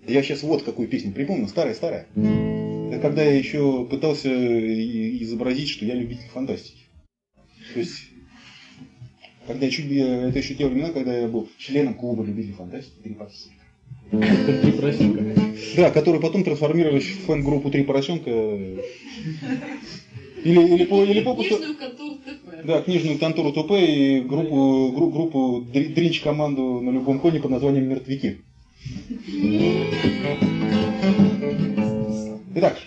Я сейчас вот какую песню припомнил, старая-старая. Это когда я еще пытался изобразить, что я любитель фантастики. То есть, когда это еще те времена, когда я был членом клуба любителей фантастики «Три поросенка». Да, которые потом трансформировались в фэн-группу «Три поросенка». Или книжную контору ТП. Да, книжную контору ТП и группу дринч-команду на любом коне под названием «Мертвяки». Итак,